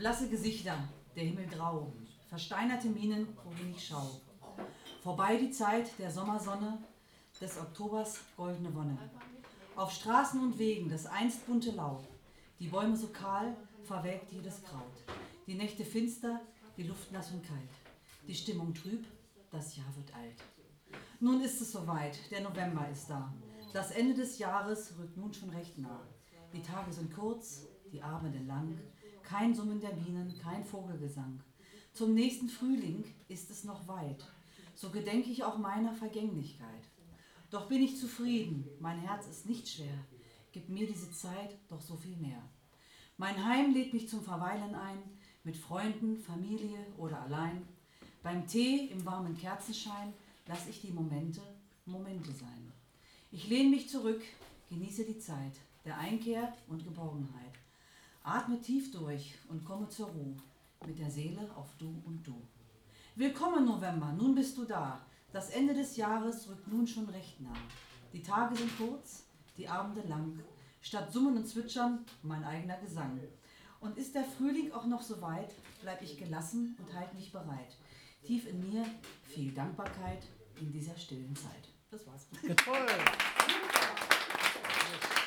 Blasse Gesichter, der Himmel grau, versteinerte Mienen, wohin ich schau. Vorbei die Zeit der Sommersonne, des Oktobers goldene Wonne. Auf Straßen und Wegen das einst bunte Laub, die Bäume so kahl, verwelkt jedes Kraut. Die Nächte finster, die Luft nass und kalt, die Stimmung trüb, das Jahr wird alt. Nun ist es soweit, der November ist da. Das Ende des Jahres rückt nun schon recht nah. Die Tage sind kurz, die Abende lang, kein Summen der Bienen, kein Vogelgesang. Zum nächsten Frühling ist es noch weit, so gedenke ich auch meiner Vergänglichkeit. Doch bin ich zufrieden, mein Herz ist nicht schwer, gibt mir diese Zeit doch so viel mehr. Mein Heim lädt mich zum Verweilen ein, mit Freunden, Familie oder allein. Beim Tee im warmen Kerzenschein lass ich die Momente Momente sein. Ich lehne mich zurück, genieße die Zeit der Einkehr und Geborgenheit. Atme tief durch und komme zur Ruhe, mit der Seele auf Du und Du. Willkommen November, nun bist du da. Das Ende des Jahres rückt nun schon recht nah. Die Tage sind kurz, die Abende lang. Statt Summen und Zwitschern mein eigener Gesang. Und ist der Frühling auch noch so weit, bleib ich gelassen und halte mich bereit. Tief in mir viel Dankbarkeit in dieser stillen Zeit. Das war's. Toll!